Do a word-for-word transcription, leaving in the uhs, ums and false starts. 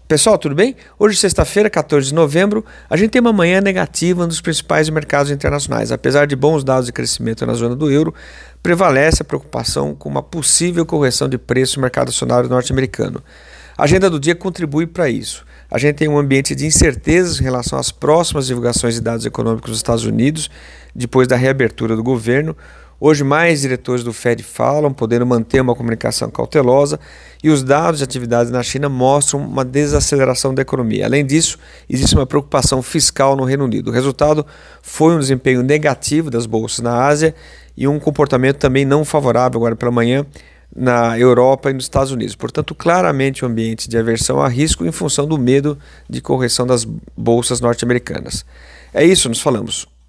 Pessoal, tudo bem? Hoje, sexta-feira, quatorze de novembro, a gente tem uma manhã negativa nos principais mercados internacionais. Apesar de bons dados de crescimento na zona do euro, prevalece a preocupação com uma possível correção de preço no mercado acionário norte-americano. A agenda do dia contribui para isso. A gente tem um ambiente de incertezas em relação às próximas divulgações de dados econômicos dos Estados Unidos, depois da reabertura do governo. Hoje, mais diretores do Fed falam, podendo manter uma comunicação cautelosa, e os dados de atividades na China mostram uma desaceleração da economia. Além disso, existe uma preocupação fiscal no Reino Unido. O resultado foi um desempenho negativo das bolsas na Ásia e um comportamento também não favorável agora pela manhã na Europa e nos Estados Unidos. Portanto, claramente um ambiente de aversão a risco em função do medo de correção das bolsas norte-americanas. É isso, nos falamos.